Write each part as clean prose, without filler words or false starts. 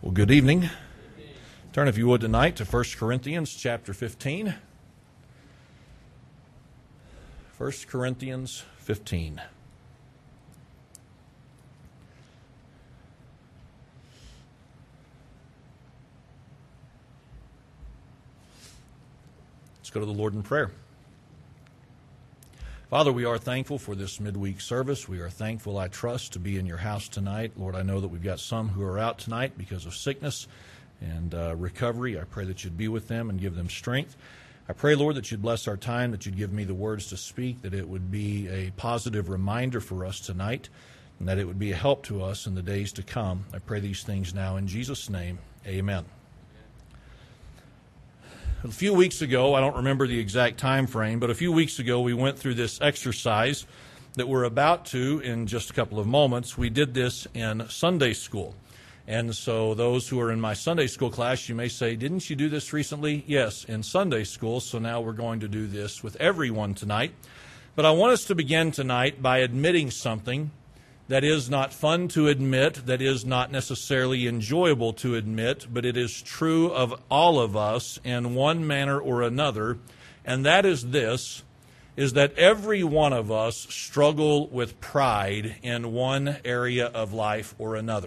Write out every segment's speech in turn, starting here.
Well, good evening. Turn, if you would, tonight to 1 Corinthians chapter 15. 1 Corinthians 15. Let's go to the Lord in prayer. Father, we are thankful for this midweek service. We are thankful, I trust, to be in your house tonight. Lord, I know that we've got some who are out tonight because of sickness and recovery. I pray that you'd be with them and give them strength. I pray, Lord, that you'd bless our time, that you'd give me the words to speak, that it would be a positive reminder for us tonight, and that it would be a help to us in the days to come. I pray these things now in Jesus' name. Amen. A few weeks ago, I don't remember the exact time frame, but a few weeks ago we went through this exercise that we're about to in just a couple of moments. We did this in Sunday school. And so those who are in my Sunday school class, you may say, didn't you do this recently? Yes, in Sunday school. So now we're going to do this with everyone tonight. But I want us to begin tonight by admitting something that is not fun to admit, that is not necessarily enjoyable to admit, but it is true of all of us in one manner or another, and that is this, is that every one of us struggle with pride in one area of life or another.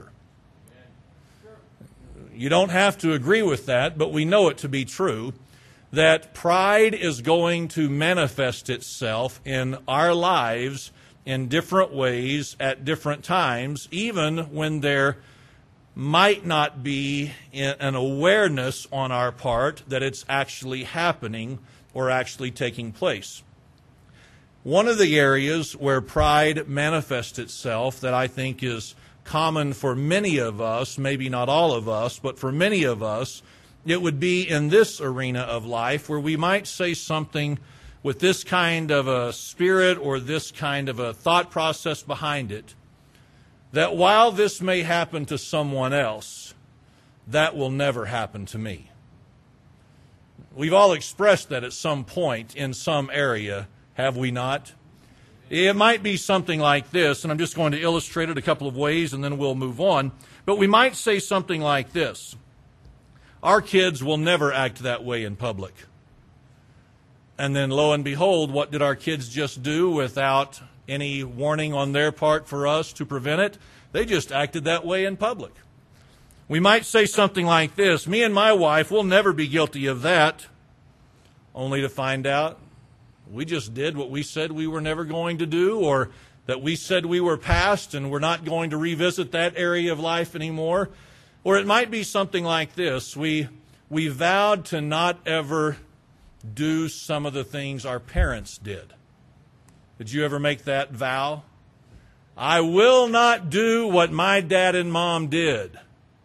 You don't have to agree with that, but we know it to be true, that pride is going to manifest itself in our lives in different ways at different times, even when there might not be an awareness on our part that it's actually happening or actually taking place. One of the areas where pride manifests itself that I think is common for many of us, maybe not all of us, but for many of us, it would be in this arena of life where we might say something with this kind of a spirit or this kind of a thought process behind it, that while this may happen to someone else, that will never happen to me. We've all expressed that at some point in some area, have we not? It might be something like this, and I'm just going to illustrate it a couple of ways and then we'll move on. But we might say something like this: our kids will never act that way in public. And then lo and behold, what did our kids just do without any warning on their part for us to prevent it? They just acted that way in public. We might say something like this: me and my wife will never be guilty of that, only to find out we just did what we said we were never going to do, or that we said we were past and we're not going to revisit that area of life anymore. Or it might be something like this: we vowed to not ever do some of the things our parents did. Did you ever make that vow? I will not do what my dad and mom did.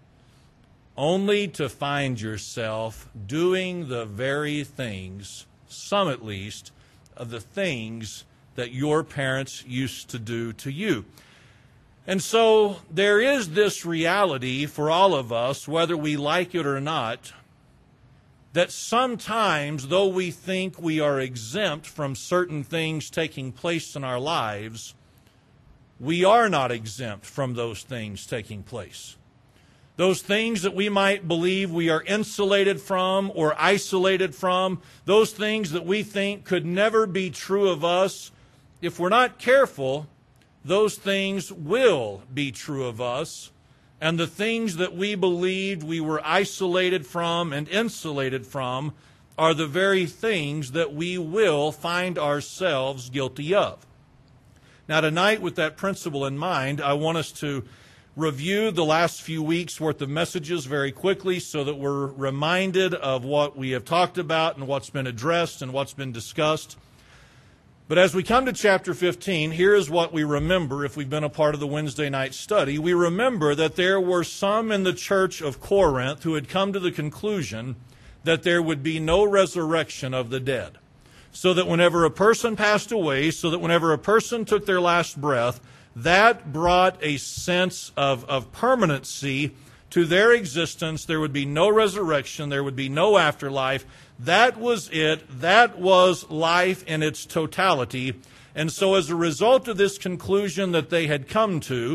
Only to find yourself doing the very things, some at least, of the things that your parents used to do to you. And so there is this reality for all of us, whether we like it or not, that sometimes, though we think we are exempt from certain things taking place in our lives, we are not exempt from those things taking place. Those things that we might believe we are insulated from or isolated from, those things that we think could never be true of us, if we're not careful, those things will be true of us. And the things that we believed we were isolated from and insulated from are the very things that we will find ourselves guilty of. Now tonight, with that principle in mind, I want us to review the last few weeks' worth of messages very quickly so that we're reminded of what we have talked about and what's been addressed and what's been discussed. But as we come to chapter 15, here is what we remember if we've been a part of the Wednesday night study. We remember that there were some in the church of Corinth who had come to the conclusion that there would be no resurrection of the dead. So that whenever a person passed away, so that whenever a person took their last breath, that brought a sense of permanency to their existence. There would be no resurrection. There would be no afterlife. That was it. That was life in its totality. And so as a result of this conclusion that they had come to,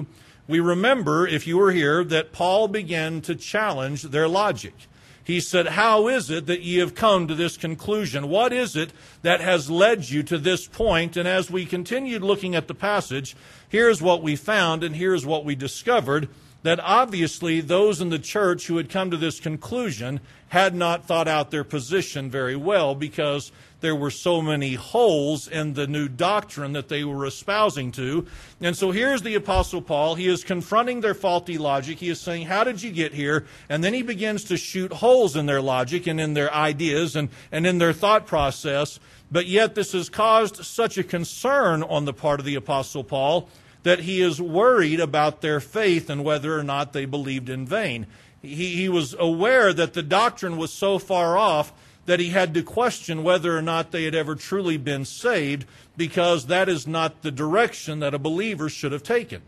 we remember, if you were here, that Paul began to challenge their logic. He said, how is it that ye have come to this conclusion? What is it that has led you to this point? And as we continued looking at the passage, here's what we found and here's what we discovered, that obviously those in the church who had come to this conclusion had not thought out their position very well, because there were so many holes in the new doctrine that they were espousing to. And so here's the Apostle Paul. He is confronting their faulty logic. He is saying, how did you get here? And then he begins to shoot holes in their logic and in their ideas and in their thought process. But yet this has caused such a concern on the part of the Apostle Paul that he is worried about their faith and whether or not they believed in vain. He was aware that the doctrine was so far off that he had to question whether or not they had ever truly been saved, because that is not the direction that a believer should have taken.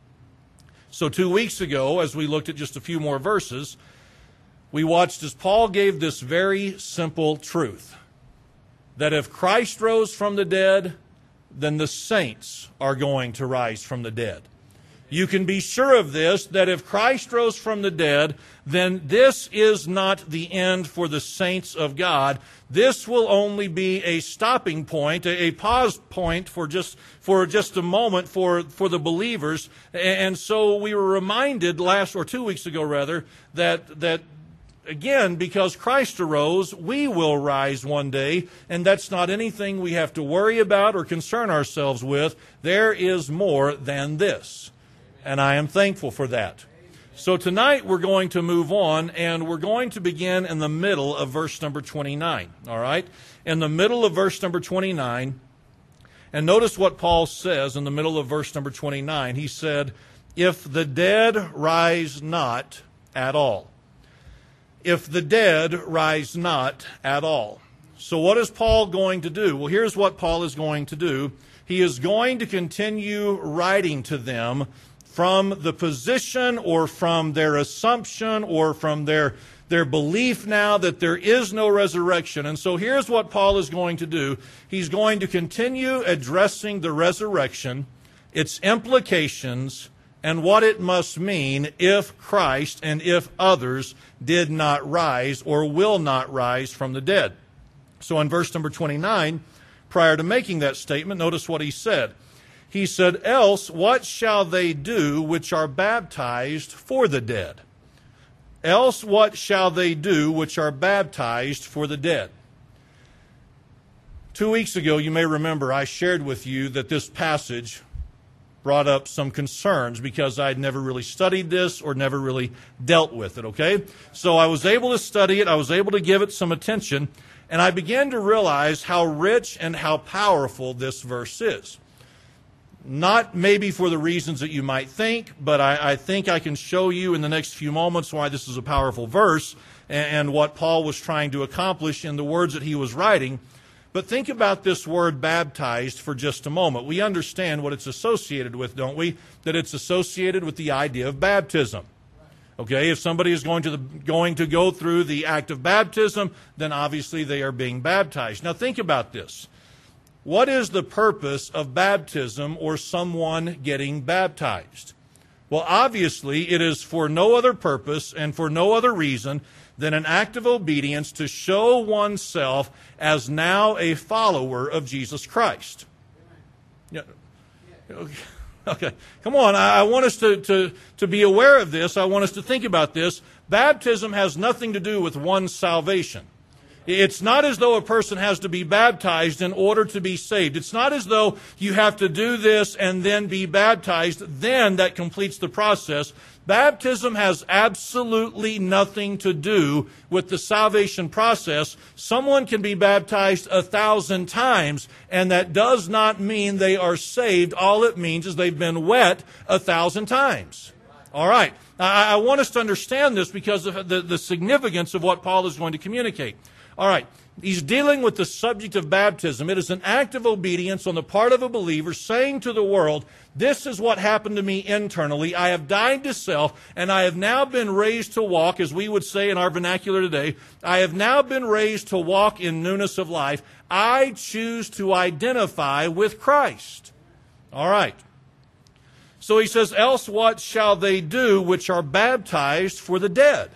So 2 weeks ago, as we looked at just a few more verses, we watched as Paul gave this very simple truth, that if Christ rose from the dead, then the saints are going to rise from the dead. You can be sure of this, that if Christ rose from the dead, then this is not the end for the saints of God. This will only be a stopping point, a pause point for just a moment for the believers. And so we were reminded 2 weeks ago rather, that again, because Christ arose, we will rise one day, and that's not anything we have to worry about or concern ourselves with. There is more than this. And I am thankful for that. So tonight we're going to move on, and we're going to begin in the middle of verse number 29. All right? In the middle of verse number 29, and notice what Paul says in the middle of verse number 29. He said, if the dead rise not at all. If the dead rise not at all. So what is Paul going to do? Well, here's what Paul is going to do. He is going to continue writing to them from the position or from their assumption or from their belief now that there is no resurrection. And so here's what Paul is going to do. He's going to continue addressing the resurrection, its implications, and what it must mean if Christ and if others did not rise or will not rise from the dead. So in verse number 29, prior to making that statement, notice what he said. He said, else what shall they do which are baptized for the dead? Else what shall they do which are baptized for the dead? 2 weeks ago, you may remember, I shared with you that this passage brought up some concerns because I'd never really studied this or never really dealt with it, okay? So I was able to study it, I was able to give it some attention, and I began to realize how rich and how powerful this verse is. Not maybe for the reasons that you might think, but I think I can show you in the next few moments why this is a powerful verse and what Paul was trying to accomplish in the words that he was writing. But think about this word baptized for just a moment. We understand what it's associated with, don't we? That it's associated with the idea of baptism. Okay, if somebody is going to go through the act of baptism, then obviously they are being baptized. Now think about this. What is the purpose of baptism or someone getting baptized? Well, obviously, it is for no other purpose and for no other reason than an act of obedience to show oneself as now a follower of Jesus Christ. Yeah. Okay, come on. I want us to be aware of this. I want us to think about this. Baptism has nothing to do with one's salvation. It's not as though a person has to be baptized in order to be saved. It's not as though you have to do this and then be baptized, then that completes the process. Baptism has absolutely nothing to do with the salvation process. Someone can be baptized 1,000 times, and that does not mean they are saved. All it means is they've been wet 1,000 times. All right. I want us to understand this because of the significance of what Paul is going to communicate. All right, he's dealing with the subject of baptism. It is an act of obedience on the part of a believer saying to the world, this is what happened to me internally. I have died to self, and I have now been raised to walk, as we would say in our vernacular today. I have now been raised to walk in newness of life. I choose to identify with Christ. All right. So he says, else what shall they do which are baptized for the dead?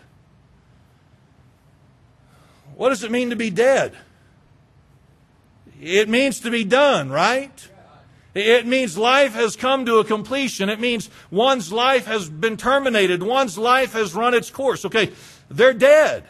What does it mean to be dead? It means to be done, right? It means life has come to a completion. It means one's life has been terminated. One's life has run its course. Okay, they're dead.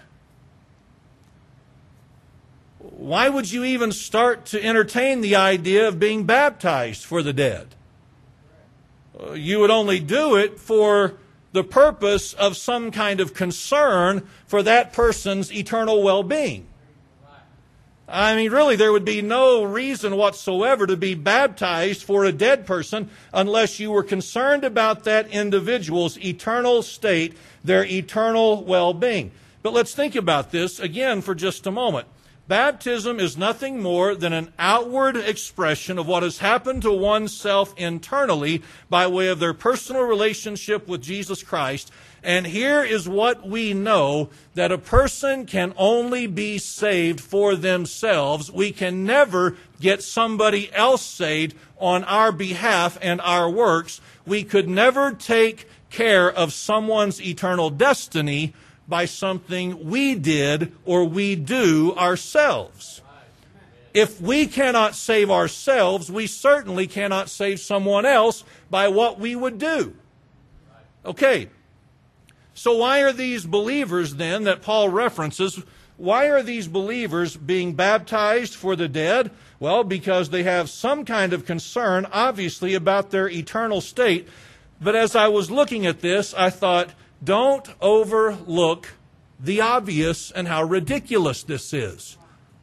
Why would you even start to entertain the idea of being baptized for the dead? You would only do it for the purpose of some kind of concern for that person's eternal well-being. I mean, really, there would be no reason whatsoever to be baptized for a dead person unless you were concerned about that individual's eternal state, their eternal well-being. But let's think about this again for just a moment. Baptism is nothing more than an outward expression of what has happened to oneself internally by way of their personal relationship with Jesus Christ. And here is what we know, that a person can only be saved for themselves. We can never get somebody else saved on our behalf and our works. We could never take care of someone's eternal destiny by something we did or we do ourselves. If we cannot save ourselves, we certainly cannot save someone else by what we would do. Okay. So why are these believers then that Paul references, why are these believers being baptized for the dead? Well, because they have some kind of concern, obviously, about their eternal state. But as I was looking at this, I thought, don't overlook the obvious and how ridiculous this is.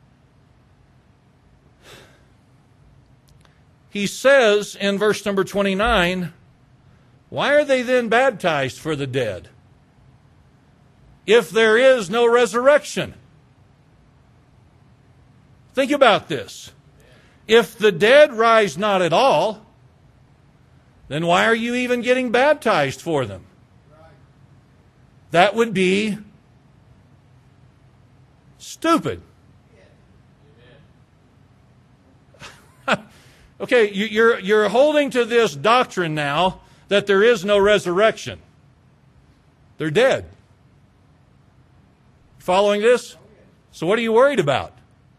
He says in verse number 29, why are they then baptized for the dead? If there is no resurrection. Think about this. If the dead rise not at all, then why are you even getting baptized for them? That would be stupid. Okay, you're holding to this doctrine now that there is no resurrection. They're dead. Following this? So what are you worried about?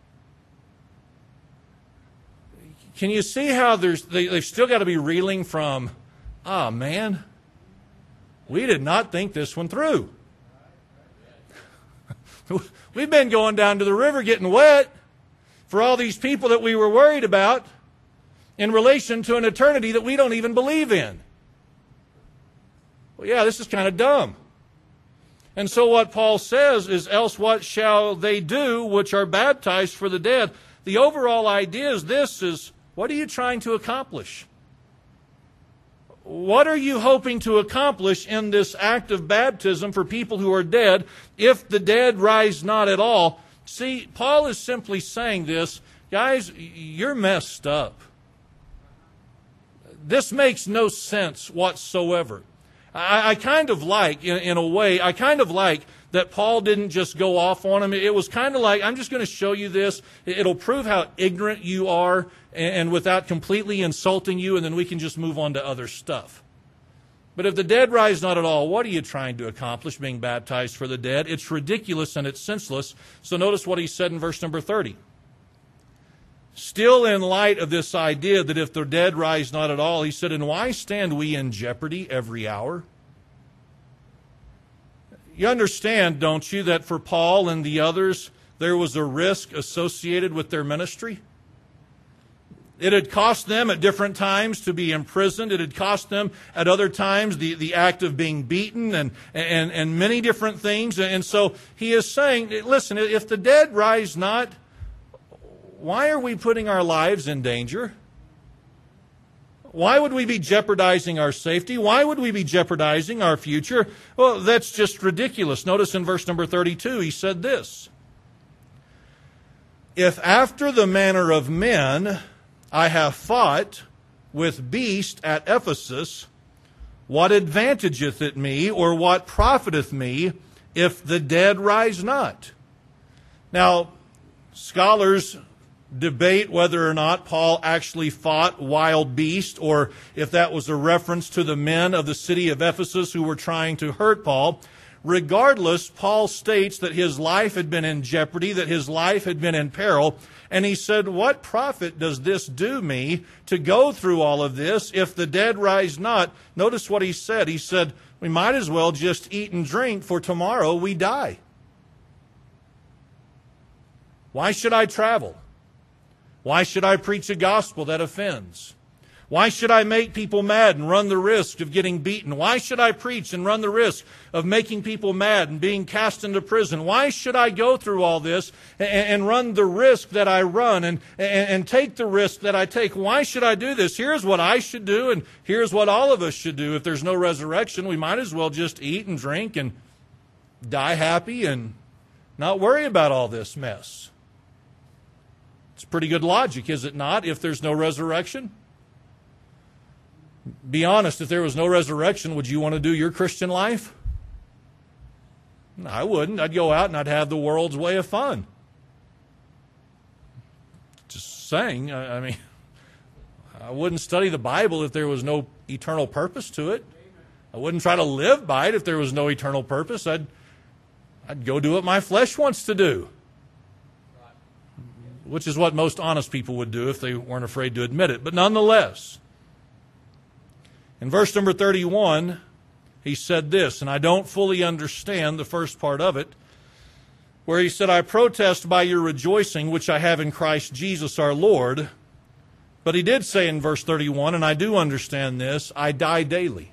Can you see how they've still got to be reeling from, man, we did not think this one through. We've been going down to the river getting wet for all these people that we were worried about in relation to an eternity that we don't even believe in. Well, yeah, this is kind of dumb. And so what Paul says is, else what shall they do which are baptized for the dead? The overall idea is this, is what are you trying to accomplish? What are you hoping to accomplish in this act of baptism for people who are dead if the dead rise not at all? See, Paul is simply saying this, guys, you're messed up. This makes no sense whatsoever. I kind of like, in a way, I kind of like that Paul didn't just go off on him. It was kind of like, I'm just going to show you this. It'll prove how ignorant you are and without completely insulting you, and then we can just move on to other stuff. But if the dead rise not at all, what are you trying to accomplish being baptized for the dead? It's ridiculous and it's senseless. So notice what he said in verse number 30. Still in light of this idea that if the dead rise not at all, he said, and why stand we in jeopardy every hour? You understand, don't you, that for Paul and the others, there was a risk associated with their ministry? It had cost them at different times to be imprisoned. It had cost them at other times the act of being beaten and many different things. And so he is saying, listen, if the dead rise not, why are we putting our lives in danger? Why would we be jeopardizing our safety? Why would we be jeopardizing our future? Well, that's just ridiculous. Notice in verse number 32, he said this. If after the manner of men I have fought with beasts at Ephesus, what advantageth it me, or what profiteth me, if the dead rise not? Now, scholars debate whether or not Paul actually fought wild beasts, or if that was a reference to the men of the city of Ephesus who were trying to hurt Paul. Regardless, Paul states that his life had been in jeopardy, that his life had been in peril, and he said, "What profit does this do me to go through all of this if the dead rise not?" Notice what he said. He said, "We might as well just eat and drink, for tomorrow we die. Why should I travel? Why should I preach a gospel that offends? Why should I make people mad and run the risk of getting beaten? Why should I preach and run the risk of making people mad and being cast into prison? Why should I go through all this and run the risk that I run and take the risk that I take? Why should I do this? Here's what I should do, and here's what all of us should do. If there's no resurrection, we might as well just eat and drink and die happy and not worry about all this mess." It's pretty good logic, is it not, if there's no resurrection? Be honest, if there was no resurrection, would you want to do your Christian life? No, I wouldn't. I'd go out and I'd have the world's way of fun. Just saying, I mean, I wouldn't study the Bible if there was no eternal purpose to it. I wouldn't try to live by it if there was no eternal purpose. I'd go do what my flesh wants to do, which is what most honest people would do if they weren't afraid to admit it. But nonetheless, in verse number 31, he said this, and I don't fully understand the first part of it, where he said, "I protest by your rejoicing, which I have in Christ Jesus our Lord." But he did say in verse 31, and I do understand this, "I die daily."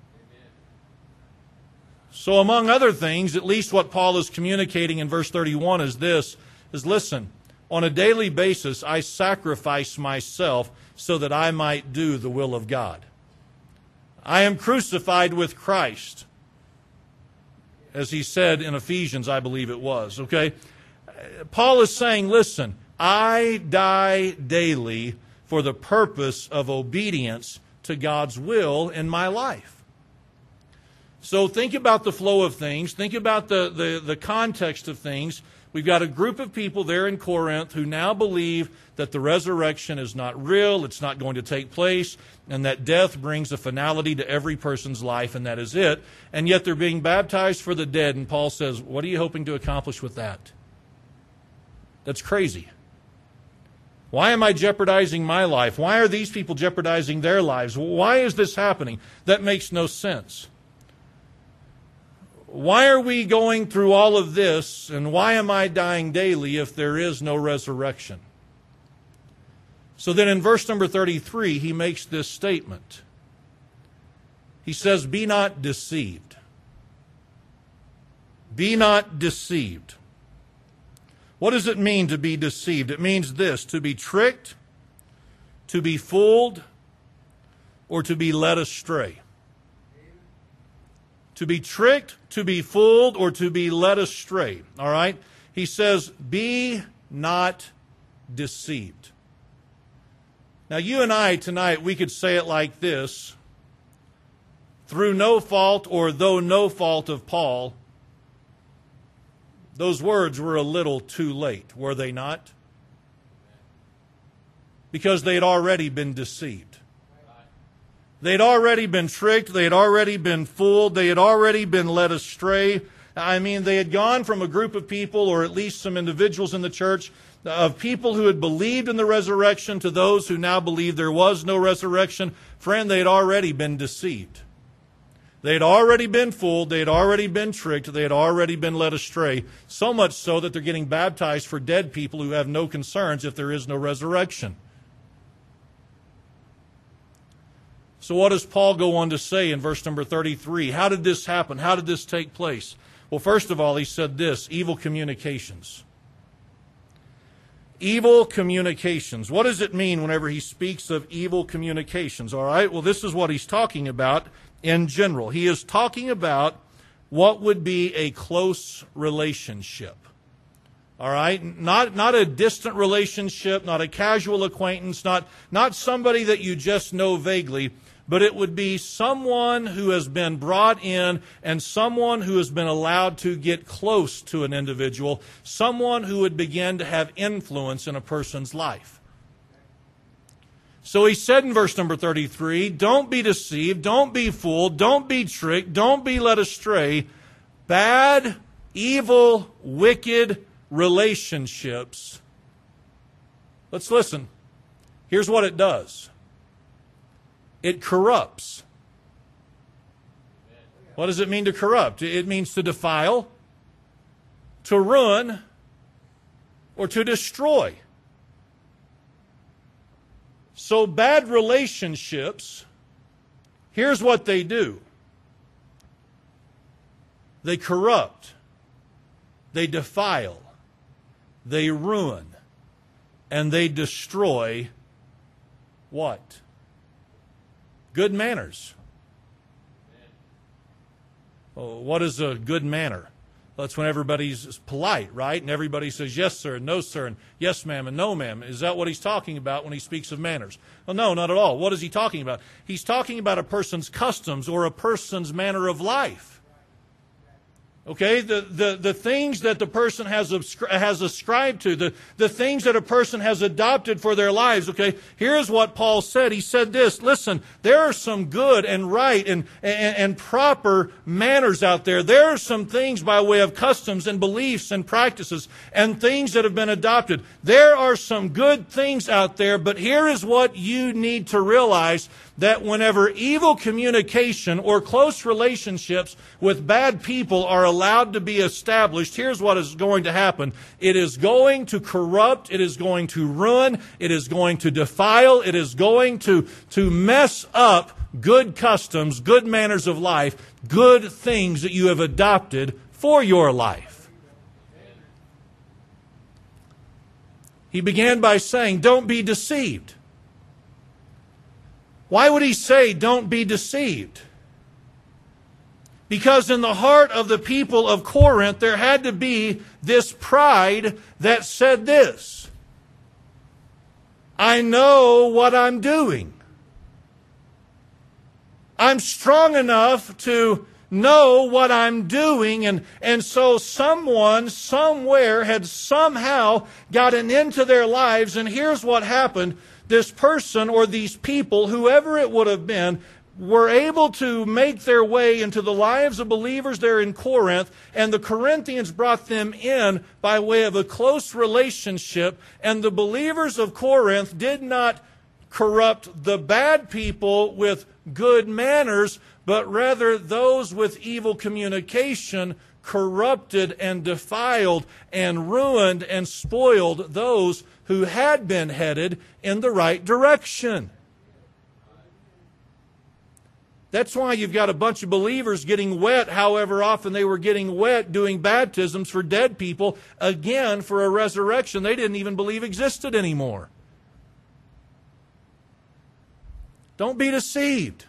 So among other things, at least what Paul is communicating in verse 31 is this, is listen, on a daily basis, I sacrifice myself so that I might do the will of God. I am crucified with Christ, as he said in Ephesians, I believe it was, okay? Paul is saying, listen, I die daily for the purpose of obedience to God's will in my life. So think about the flow of things. Think about the context of things. We've got a group of people there in Corinth who now believe that the resurrection is not real, it's not going to take place, and that death brings a finality to every person's life, and that is it. And yet they're being baptized for the dead, and Paul says, what are you hoping to accomplish with that? That's crazy. Why am I jeopardizing my life? Why are these people jeopardizing their lives? Why is this happening? That makes no sense. Why are we going through all of this, and why am I dying daily if there is no resurrection? So then in verse number 33, he makes this statement. He says, "Be not deceived." Be not deceived. What does it mean to be deceived? It means this, to be tricked, to be fooled, or to be led astray. To be tricked, to be fooled, or to be led astray. All right? He says, be not deceived. Now, you and I tonight, we could say it like this. Through no fault or though no fault of Paul, those words were a little too late, were they not? Because they had already been deceived. They'd already been tricked. They had already been fooled. They had already been led astray. I mean, they had gone from a group of people, or at least some individuals in the church, of people who had believed in the resurrection to those who now believe there was no resurrection. Friend, they had already been deceived. They had already been fooled. They had already been tricked. They had already been led astray. So much so that they're getting baptized for dead people who have no concerns if there is no resurrection. So what does Paul go on to say in verse number 33? How did this happen? How did this take place? Well, first of all, he said this, evil communications. Evil communications. What does it mean whenever he speaks of evil communications? All right, well, this is what he's talking about in general. He is talking about what would be a close relationship. All right, not a distant relationship, not a casual acquaintance, not somebody that you just know vaguely, but it would be someone who has been brought in and someone who has been allowed to get close to an individual, someone who would begin to have influence in a person's life. So he said in verse number 33, don't be deceived, don't be fooled, don't be tricked, don't be led astray. Bad, evil, wicked relationships. Let's listen. Here's what it does. It corrupts. What does it mean to corrupt? It means to defile, to ruin, or to destroy. So bad relationships, here's what they do. They corrupt, they defile, they ruin, and they destroy what? Good manners. Oh, what is a good manner? Well, that's when everybody's polite, right? And everybody says yes, sir, and no, sir, and yes, ma'am, and no, ma'am. Is that what he's talking about when he speaks of manners? Well, no, not at all. What is he talking about? He's talking about a person's customs or a person's manner of life. Okay, the things that the person has ascribed to, the things that a person has adopted for their lives. Okay, here's what Paul said. He said this, listen, there are some good and right and proper manners out there. There are some things by way of customs and beliefs and practices and things that have been adopted. There are some good things out there, but here is what you need to realize, that whenever evil communication or close relationships with bad people are allowed to be established, here's what is going to happen. It is going to corrupt, it is going to ruin, it is going to defile, it is going to mess up good customs, good manners of life, good things that you have adopted for your life. He began by saying, don't be deceived. Why would he say, don't be deceived? Because in the heart of the people of Corinth, there had to be this pride that said this: I know what I'm doing. I'm strong enough to know what I'm doing. And so someone, somewhere, had somehow gotten into their lives, and here's what happened. This person or these people, whoever it would have been, were able to make their way into the lives of believers there in Corinth, and the Corinthians brought them in by way of a close relationship, and the believers of Corinth did not corrupt the bad people with good manners, but rather those with evil communication corrupted and defiled and ruined and spoiled those who had been headed in the right direction. That's why you've got a bunch of believers getting wet, however often they were getting wet, doing baptisms for dead people, again for a resurrection they didn't even believe existed anymore. Don't be deceived.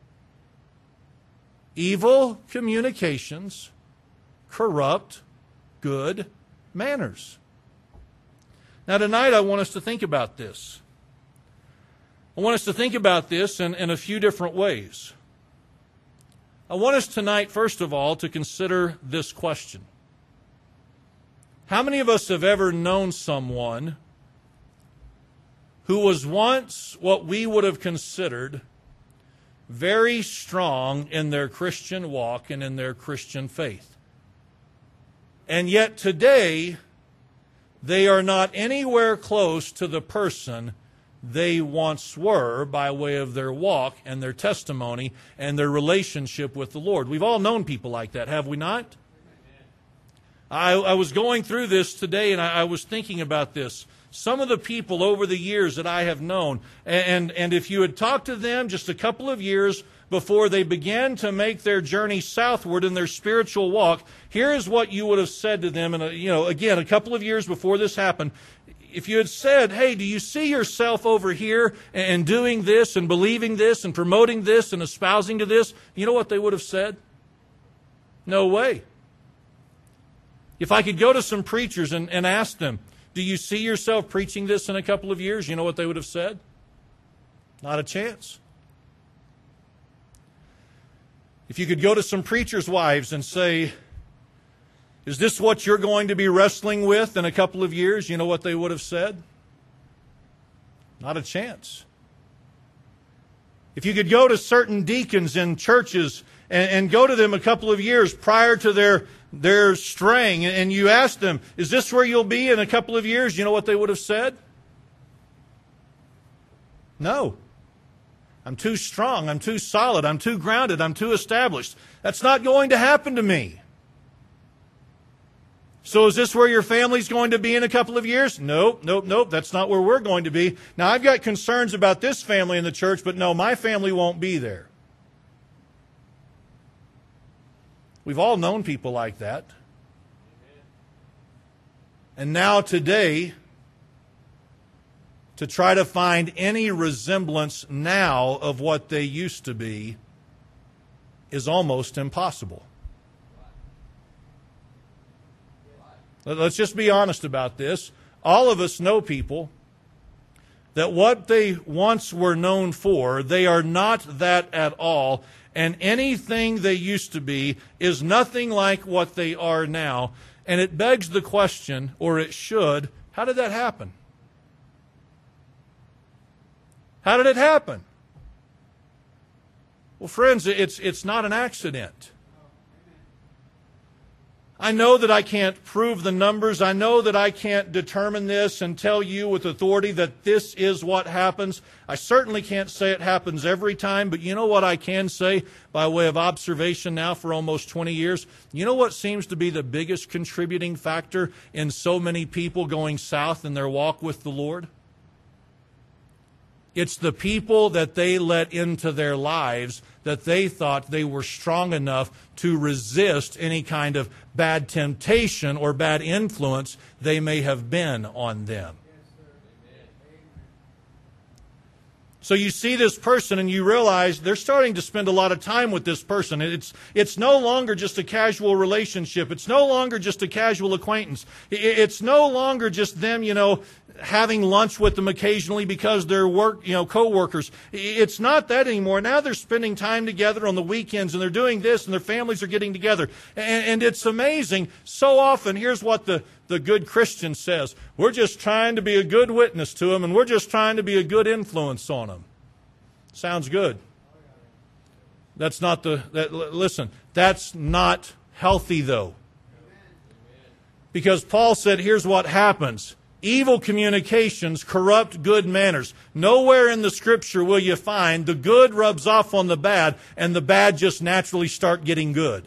Evil communications corrupt good manners. Now tonight I want us to think about this. I want us to think about this in a few different ways. I want us tonight, first of all, to consider this question. How many of us have ever known someone who was once what we would have considered very strong in their Christian walk and in their Christian faith? And yet today, they are not anywhere close to the person they once were by way of their walk and their testimony and their relationship with the Lord. We've all known people like that, have we not? I was going through this today, and I was thinking about this. Some of the people over the years that I have known, and if you had talked to them just a couple of years before they began to make their journey southward in their spiritual walk, here is what you would have said to them. And again, a couple of years before this happened, if you had said, hey, do you see yourself over here and doing this and believing this and promoting this and espousing to this, you know what they would have said? No way. If I could go to some preachers and ask them, do you see yourself preaching this in a couple of years? You know what they would have said? Not a chance. If you could go to some preachers' wives and say, is this what you're going to be wrestling with in a couple of years? You know what they would have said? Not a chance. If you could go to certain deacons in churches and go to them a couple of years prior to their straying, and you ask them, is this where you'll be in a couple of years? You know what they would have said? No. I'm too strong. I'm too solid. I'm too grounded. I'm too established. That's not going to happen to me. So is this where your family's going to be in a couple of years? Nope. That's not where we're going to be. Now, I've got concerns about this family in the church, but no, my family won't be there. We've all known people like that. And now today, to try to find any resemblance now of what they used to be is almost impossible. Let's just be honest about this. All of us know people that what they once were known for, they are not that at all, and anything they used to be is nothing like what they are now. And it begs the question, or it should, how did that happen? How did it happen? Well, friends, it's not an accident. I know that I can't prove the numbers. I know that I can't determine this and tell you with authority that this is what happens. I certainly can't say it happens every time, but you know what I can say by way of observation now for almost 20 years? You know what seems to be the biggest contributing factor in so many people going south in their walk with the Lord? It's the people that they let into their lives that they thought they were strong enough to resist any kind of bad temptation or bad influence they may have been on them. So you see this person and you realize they're starting to spend a lot of time with this person. It's no longer just a casual relationship. It's no longer just a casual acquaintance. It's no longer just them, having lunch with them occasionally because they're co-workers. It's not that anymore. Now they're spending time together on the weekends and they're doing this and their families are getting together. And it's amazing. So often, here's what the good Christian says. We're just trying to be a good witness to them and we're just trying to be a good influence on them. Sounds good. That's not listen, that's not healthy though. Because Paul said, here's what happens. Evil communications corrupt good manners. Nowhere in the Scripture will you find the good rubs off on the bad and the bad just naturally start getting good.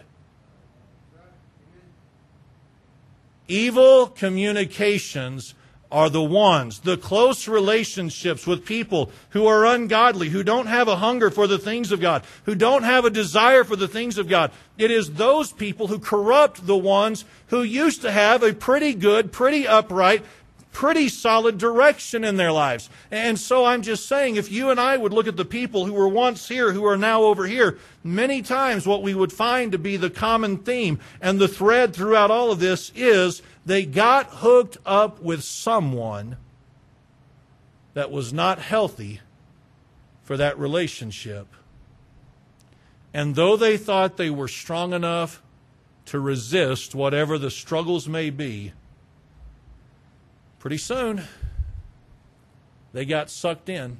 Evil communications are the close relationships with people who are ungodly, who don't have a hunger for the things of God, who don't have a desire for the things of God. It is those people who corrupt the ones who used to have a pretty good, pretty upright, pretty solid direction in their lives. And so I'm just saying, if you and I would look at the people who were once here, who are now over here, many times what we would find to be the common theme and the thread throughout all of this is they got hooked up with someone that was not healthy for that relationship. And though they thought they were strong enough to resist whatever the struggles may be, pretty soon, they got sucked in,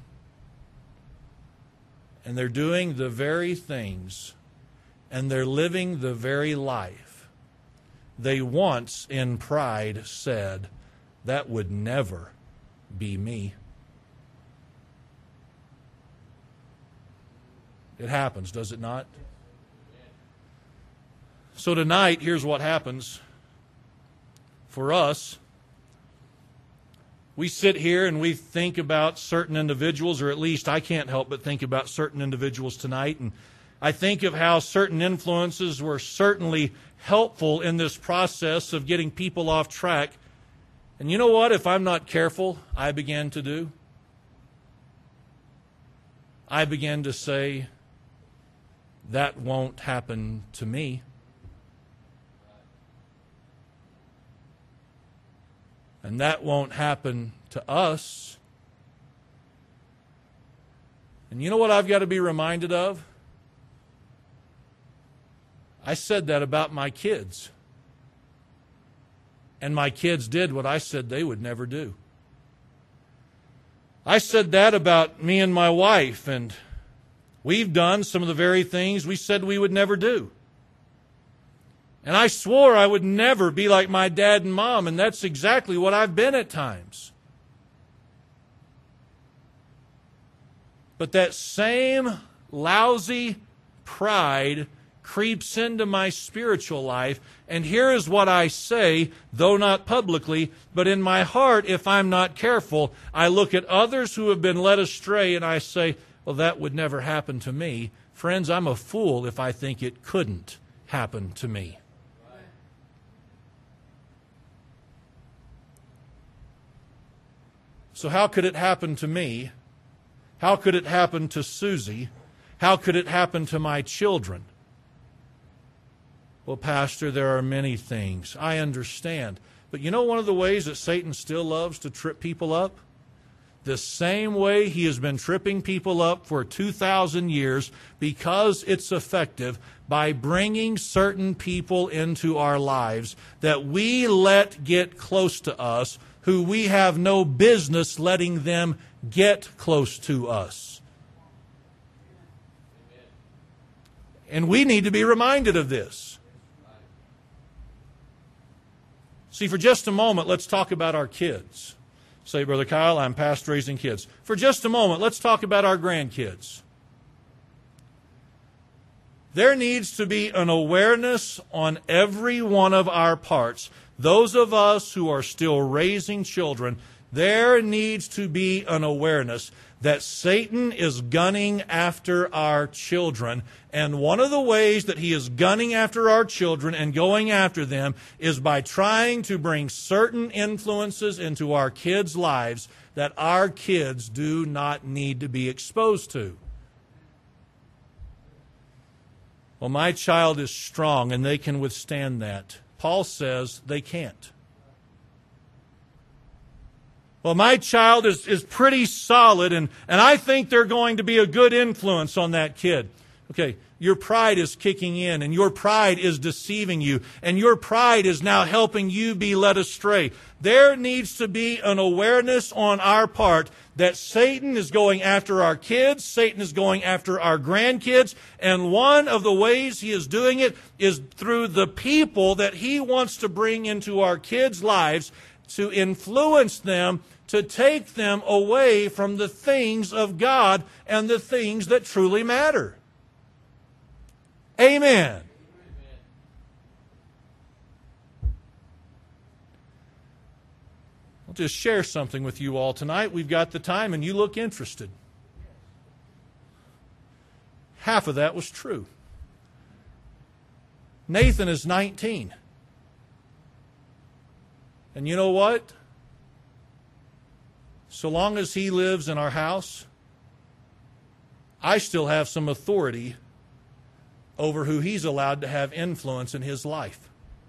and they're doing the very things, and they're living the very life they once, in pride, said, that would never be me. It happens, does it not? So tonight, here's what happens for us. We sit here and we think about certain individuals, or at least I can't help but think about certain individuals tonight. And I think of how certain influences were certainly helpful in this process of getting people off track. And you know what? If I'm not careful, I began to do. I began to say, that won't happen to me. And that won't happen to us. And you know what I've got to be reminded of? I said that about my kids. And my kids did what I said they would never do. I said that about me and my wife, and we've done some of the very things we said we would never do. And I swore I would never be like my dad and mom, and that's exactly what I've been at times. But that same lousy pride creeps into my spiritual life, and here is what I say, though not publicly, but in my heart, if I'm not careful, I look at others who have been led astray and I say, well, that would never happen to me. Friends, I'm a fool if I think it couldn't happen to me. So how could it happen to me? How could it happen to Susie? How could it happen to my children? Well, Pastor, there are many things. I understand. But you know one of the ways that Satan still loves to trip people up? The same way he has been tripping people up for 2,000 years, because it's effective, by bringing certain people into our lives that we let get close to us, who we have no business letting them get close to us. And we need to be reminded of this. See, for just a moment, let's talk about our kids. Say, Brother Kyle, I'm past raising kids. For just a moment, let's talk about our grandkids. There needs to be an awareness on every one of our parts. Those of us who are still raising children, there needs to be an awareness that Satan is gunning after our children. And one of the ways that he is gunning after our children and going after them is by trying to bring certain influences into our kids' lives that our kids do not need to be exposed to. Well, my child is strong and they can withstand that. Paul says they can't. Well, my child is pretty solid, and I think they're going to be a good influence on that kid. Okay, your pride is kicking in, and your pride is deceiving you, and your pride is now helping you be led astray. There needs to be an awareness on our part that Satan is going after our kids, Satan is going after our grandkids, and one of the ways he is doing it is through the people that he wants to bring into our kids' lives to influence them, to take them away from the things of God and the things that truly matter. Amen. I'll just share something with you all tonight. We've got the time and you look interested. Half of that was true. Nathan is 19. And you know what? So long as he lives in our house, I still have some authority over who he's allowed to have influence in his life.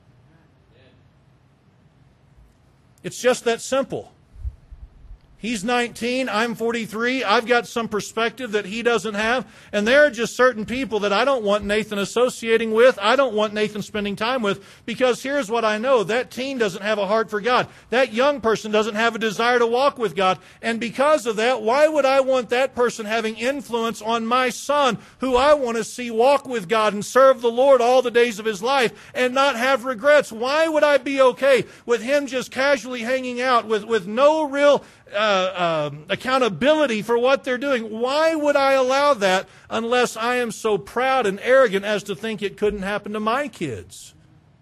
It's just that simple. He's 19, I'm 43, I've got some perspective that he doesn't have, and there are just certain people that I don't want Nathan associating with, I don't want Nathan spending time with, because here's what I know, that teen doesn't have a heart for God. That young person doesn't have a desire to walk with God, and because of that, why would I want that person having influence on my son, who I want to see walk with God and serve the Lord all the days of his life, and not have regrets? Why would I be okay with him just casually hanging out with no real accountability for what they're doing? Why would I allow that unless I am so proud and arrogant as to think it couldn't happen to my kids?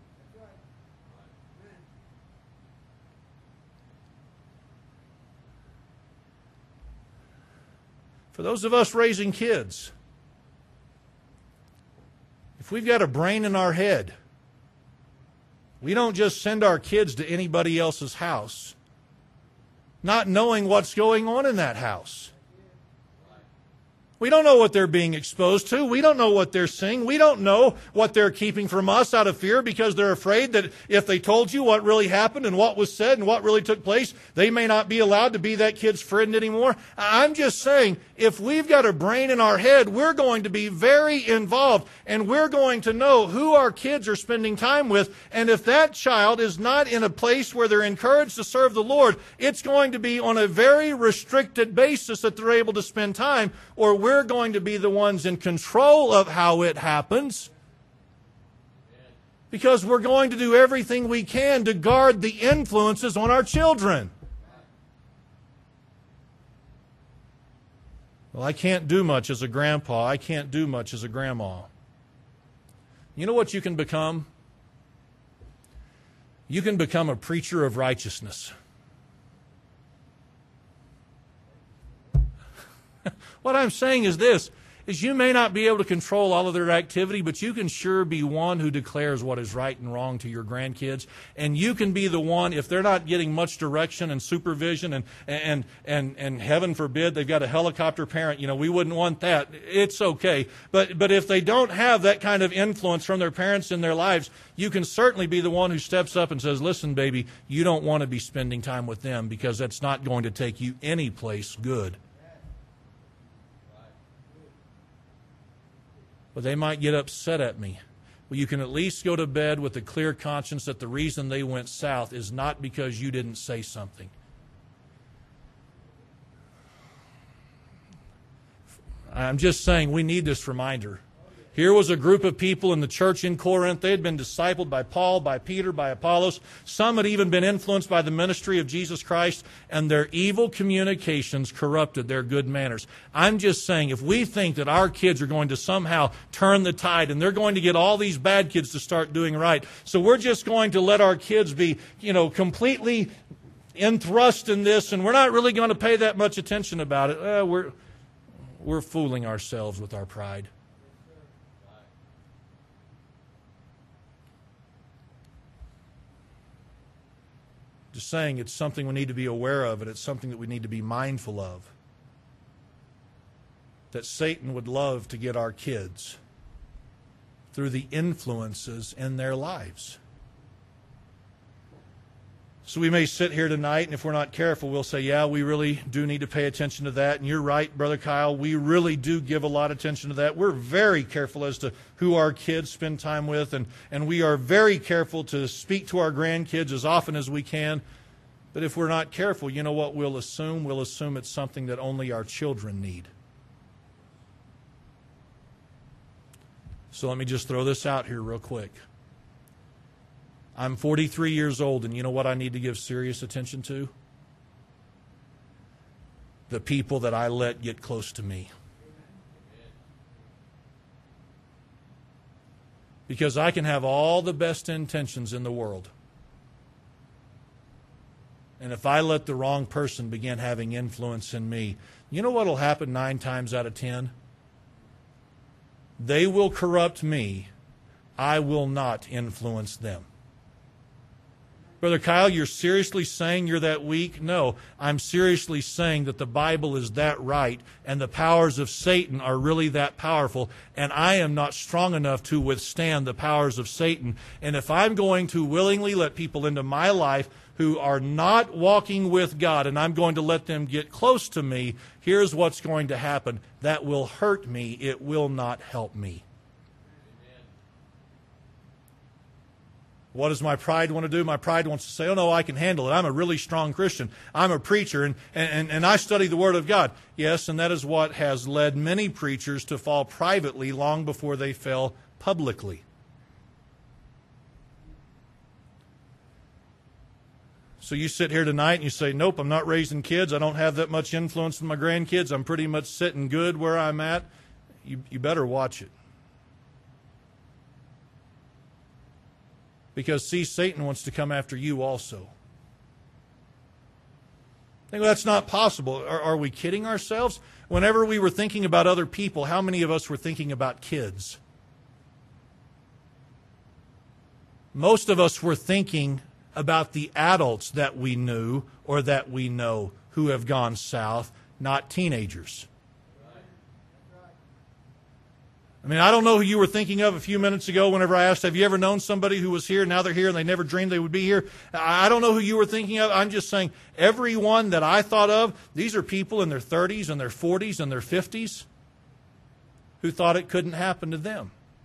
For those of us raising kids, if we've got a brain in our head, we don't just send our kids to anybody else's house, not knowing what's going on in that house. We don't know what they're being exposed to. We don't know what they're seeing. We don't know what they're keeping from us out of fear because they're afraid that if they told you what really happened and what was said and what really took place, they may not be allowed to be that kid's friend anymore. I'm just saying, if we've got a brain in our head, we're going to be very involved and we're going to know who our kids are spending time with. And if that child is not in a place where they're encouraged to serve the Lord, it's going to be on a very restricted basis that they're able to spend time, or we're going to be the ones in control of how it happens, because we're going to do everything we can to guard the influences on our children. Well, I can't do much as a grandpa. I can't do much as a grandma. You know what you can become? You can become a preacher of righteousness. What I'm saying is this, is you may not be able to control all of their activity, but you can sure be one who declares what is right and wrong to your grandkids. And you can be the one, if they're not getting much direction and supervision, and heaven forbid they've got a helicopter parent, we wouldn't want that. It's okay. But if they don't have that kind of influence from their parents in their lives, you can certainly be the one who steps up and says, listen, baby, you don't want to be spending time with them because that's not going to take you any place good. But they might get upset at me. Well, you can at least go to bed with a clear conscience that the reason they went south is not because you didn't say something. I'm just saying we need this reminder. Here was a group of people in the church in Corinth. They had been discipled by Paul, by Peter, by Apollos. Some had even been influenced by the ministry of Jesus Christ, and their evil communications corrupted their good manners. I'm just saying, if we think that our kids are going to somehow turn the tide and they're going to get all these bad kids to start doing right, so we're just going to let our kids be, completely enthrust in this, and we're not really going to pay that much attention about it, we're fooling ourselves with our pride. Just saying, it's something we need to be aware of, and it's something that we need to be mindful of. That Satan would love to get our kids through the influences in their lives. So we may sit here tonight, and if we're not careful, we'll say, yeah, we really do need to pay attention to that. And you're right, Brother Kyle, we really do give a lot of attention to that. We're very careful as to who our kids spend time with, and we are very careful to speak to our grandkids as often as we can. But if we're not careful, you know what we'll assume? We'll assume it's something that only our children need. So let me just throw this out here real quick. I'm 43 years old, and you know what I need to give serious attention to? The people that I let get close to me. Because I can have all the best intentions in the world. And if I let the wrong person begin having influence in me, you know what will happen 9 times out of 10? They will corrupt me. I will not influence them. Brother Kyle, you're seriously saying you're that weak? No, I'm seriously saying that the Bible is that right, and the powers of Satan are really that powerful, and I am not strong enough to withstand the powers of Satan. And if I'm going to willingly let people into my life who are not walking with God, and I'm going to let them get close to me, here's what's going to happen. That will hurt me. It will not help me. What does my pride want to do? My pride wants to say, oh, no, I can handle it. I'm a really strong Christian. I'm a preacher, and I study the Word of God. Yes, and that is what has led many preachers to fall privately long before they fell publicly. So you sit here tonight and you say, nope, I'm not raising kids. I don't have that much influence with my grandkids. I'm pretty much sitting good where I'm at. You better watch it. Because, see, Satan wants to come after you also. I think, well, that's not possible. Are we kidding ourselves? Whenever we were thinking about other people, how many of us were thinking about kids? Most of us were thinking about the adults that we knew or that we know who have gone south, not teenagers. I mean, I don't know who you were thinking of a few minutes ago whenever I asked, have you ever known somebody who was here, now they're here, and they never dreamed they would be here? I don't know who you were thinking of. I'm just saying, everyone that I thought of, these are people in their 30s and their 40s and their 50s who thought it couldn't happen to them.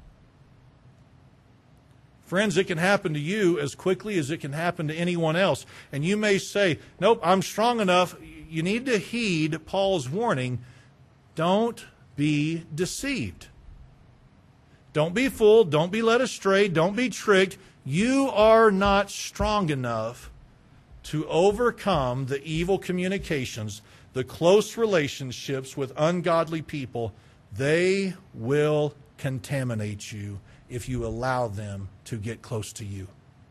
Friends, it can happen to you as quickly as it can happen to anyone else. And you may say, nope, I'm strong enough. You need to heed Paul's warning. Don't be deceived. Don't be fooled. Don't be led astray. Don't be tricked. You are not strong enough to overcome the evil communications, the close relationships with ungodly people. They will contaminate you if you allow them to get close to you.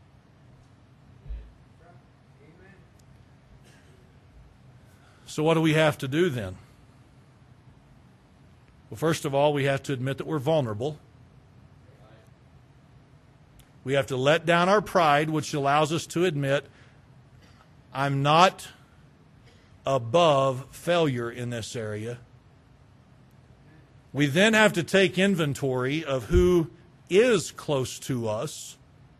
So what do we have to do then? Well, first of all, we have to admit that we're vulnerable. We have to let down our pride, which allows us to admit, I'm not above failure in this area. We then have to take inventory of who is close to us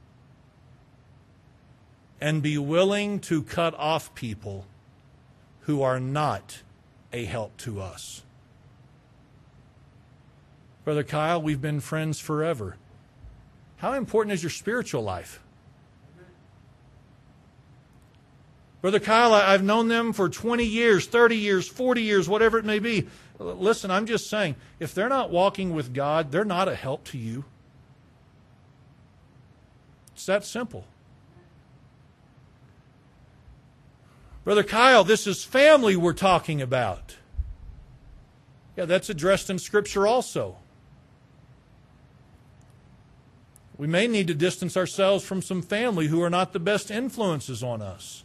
and be willing to cut off people who are not a help to us. Brother Kyle, we've been friends forever. How important is your spiritual life? Brother Kyle, I've known them for 20 years, 30 years, 40 years, whatever it may be. Listen, I'm just saying, if they're not walking with God, they're not a help to you. It's that simple. Brother Kyle, this is family we're talking about. Yeah, that's addressed in Scripture also. We may need to distance ourselves from some family who are not the best influences on us.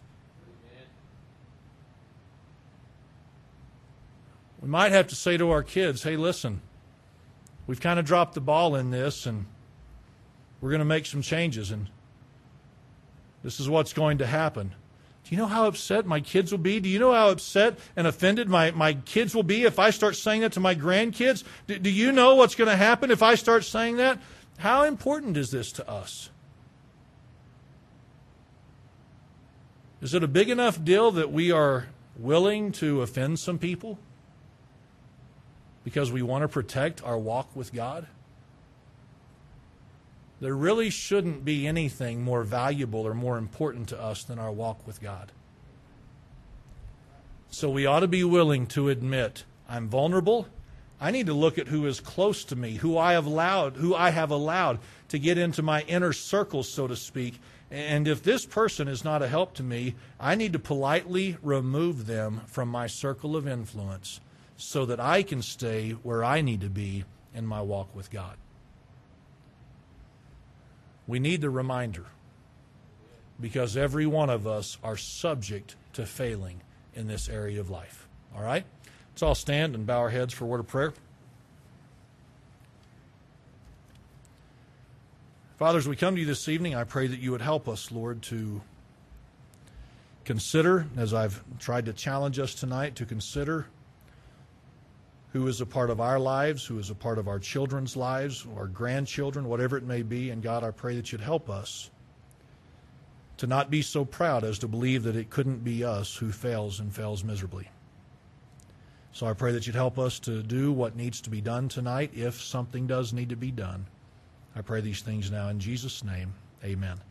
We might have to say to our kids, hey, listen, we've kind of dropped the ball in this, and we're going to make some changes, and this is what's going to happen. Do you know how upset my kids will be? Do you know how upset and offended my kids will be if I start saying that to my grandkids? Do you know what's going to happen if I start saying that? How important is this to us? Is it a big enough deal that we are willing to offend some people because we want to protect our walk with God? There really shouldn't be anything more valuable or more important to us than our walk with God. So we ought to be willing to admit, I'm vulnerable. I need to look at who is close to me, who I have allowed to get into my inner circle, so to speak. And if this person is not a help to me, I need to politely remove them from my circle of influence so that I can stay where I need to be in my walk with God. We need the reminder because every one of us are subject to failing in this area of life. All right? Let's all stand and bow our heads for a word of prayer. Father, as we come to you this evening, I pray that you would help us, Lord, to consider, as I've tried to challenge us tonight, to consider who is a part of our lives, who is a part of our children's lives, or grandchildren, whatever it may be. And God, I pray that you'd help us to not be so proud as to believe that it couldn't be us who fails and fails miserably. So I pray that you'd help us to do what needs to be done tonight if something does need to be done. I pray these things now in Jesus' name. Amen.